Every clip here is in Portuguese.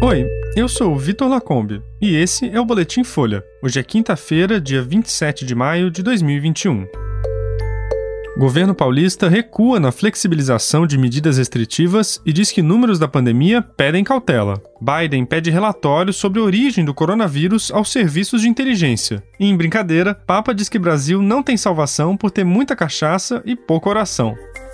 Oi, eu sou o Vitor Lacombe e esse é o Boletim Folha. Hoje é quinta-feira, dia 27 de maio de 2021. O governo paulista recua na flexibilização de medidas restritivas e diz que números da pandemia pedem cautela. Biden pede relatório sobre a origem do coronavírus aos serviços de inteligência. E, em brincadeira, Papa diz que Brasil não tem salvação por ter muita cachaça e pouca oração.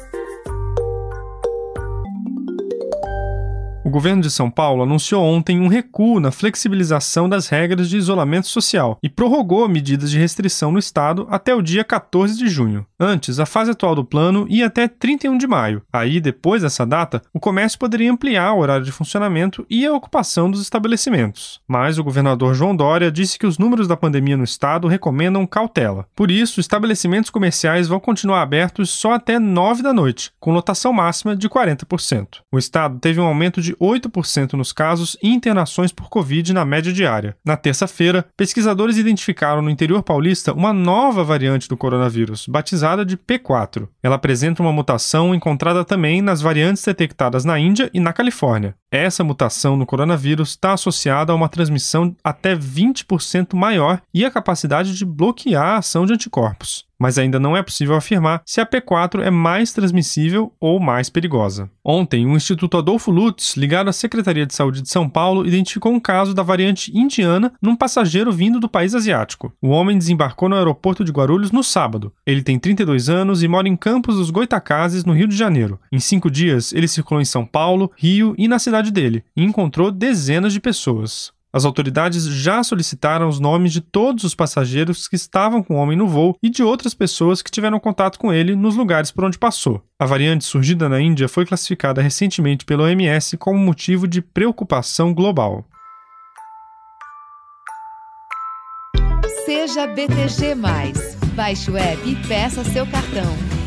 O governo de São Paulo anunciou ontem um recuo na flexibilização das regras de isolamento social e prorrogou medidas de restrição no estado até o dia 14 de junho. Antes, a fase atual do plano ia até 31 de maio. Aí, depois dessa data, o comércio poderia ampliar o horário de funcionamento e a ocupação dos estabelecimentos. Mas o governador João Dória disse que os números da pandemia no estado recomendam cautela. Por isso, estabelecimentos comerciais vão continuar abertos só até 9 da noite, com lotação máxima de 40%. O estado teve um aumento de 8% nos casos e internações por Covid na média diária. Na terça-feira, pesquisadores identificaram no interior paulista uma nova variante do coronavírus, batizada de P4. Ela apresenta uma mutação encontrada também nas variantes detectadas na Índia e na Califórnia. Essa mutação no coronavírus está associada a uma transmissão até 20% maior e a capacidade de bloquear a ação de anticorpos. Mas ainda não é possível afirmar se a P4 é mais transmissível ou mais perigosa. Ontem, o Instituto Adolfo Lutz, ligado à Secretaria de Saúde de São Paulo, identificou um caso da variante indiana num passageiro vindo do país asiático. O homem desembarcou no aeroporto de Guarulhos no sábado. Ele tem 32 anos e mora em Campos dos Goitacazes, no Rio de Janeiro. Em 5 dias, ele circulou em São Paulo, Rio e na cidade dele, e encontrou dezenas de pessoas. As autoridades já solicitaram os nomes de todos os passageiros que estavam com o homem no voo e de outras pessoas que tiveram contato com ele nos lugares por onde passou. A variante surgida na Índia foi classificada recentemente pela OMS como motivo de preocupação global. Seja BTG+. Baixe o app e peça seu cartão.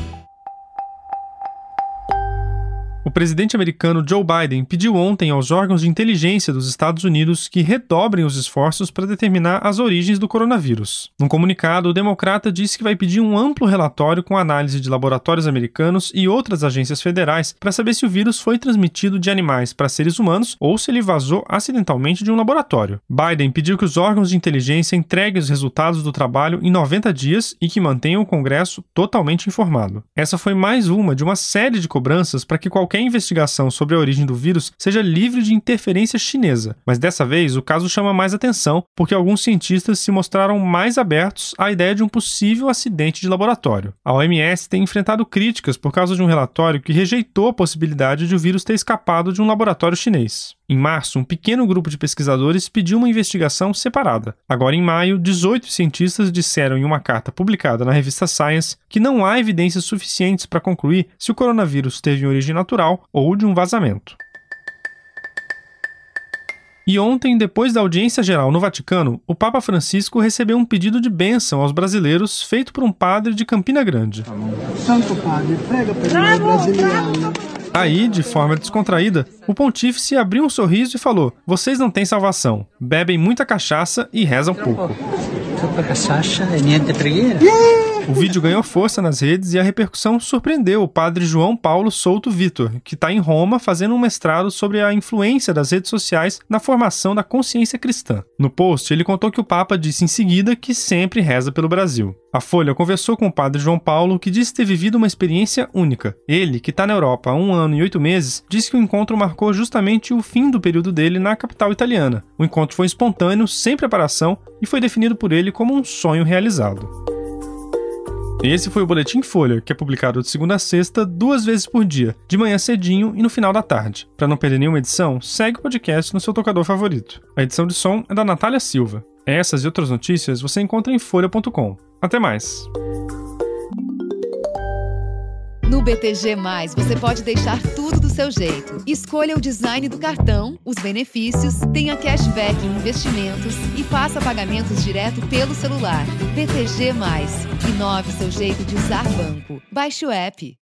O presidente americano Joe Biden pediu ontem aos órgãos de inteligência dos Estados Unidos que redobrem os esforços para determinar as origens do coronavírus. Num comunicado, o democrata disse que vai pedir um amplo relatório com análise de laboratórios americanos e outras agências federais para saber se o vírus foi transmitido de animais para seres humanos ou se ele vazou acidentalmente de um laboratório. Biden pediu que os órgãos de inteligência entreguem os resultados do trabalho em 90 dias e que mantenham o Congresso totalmente informado. Essa foi mais uma de uma série de cobranças para que qualquer investigação sobre a origem do vírus seja livre de interferência chinesa, mas dessa vez o caso chama mais atenção porque alguns cientistas se mostraram mais abertos à ideia de um possível acidente de laboratório. A OMS tem enfrentado críticas por causa de um relatório que rejeitou a possibilidade de o vírus ter escapado de um laboratório chinês. Em março, um pequeno grupo de pesquisadores pediu uma investigação separada. Agora, em maio, 18 cientistas disseram em uma carta publicada na revista Science que não há evidências suficientes para concluir se o coronavírus teve origem natural ou de um vazamento. E ontem, depois da audiência geral no Vaticano, o Papa Francisco recebeu um pedido de bênção aos brasileiros feito por um padre de Campina Grande. Santo Padre, prega per noi brasiliani. Aí, de forma descontraída, o pontífice abriu um sorriso e falou: "Vocês não têm salvação, bebem muita cachaça e rezam pouco." O vídeo ganhou força nas redes e a repercussão surpreendeu o padre João Paulo Souto Vitor, que está em Roma fazendo um mestrado sobre a influência das redes sociais na formação da consciência cristã. No post, ele contou que o Papa disse em seguida que sempre reza pelo Brasil. A Folha conversou com o padre João Paulo, que disse ter vivido uma experiência única. Ele, que está na Europa há 1 ano e 8 meses, disse que o encontro marcou justamente o fim do período dele na capital italiana. O encontro foi espontâneo, sem preparação, e foi definido por ele como um sonho realizado. Esse foi o Boletim Folha, que é publicado de segunda a sexta, 2 vezes por dia, de manhã cedinho e no final da tarde. Para não perder nenhuma edição, segue o podcast no seu tocador favorito. A edição de som é da Natália Silva. Essas e outras notícias você encontra em folha.com. Até mais! No BTG+, você pode deixar tudo do seu jeito. Escolha o design do cartão, os benefícios, tenha cashback em investimentos e faça pagamentos direto pelo celular. BTG+. Inove seu jeito de usar banco. Baixe o app.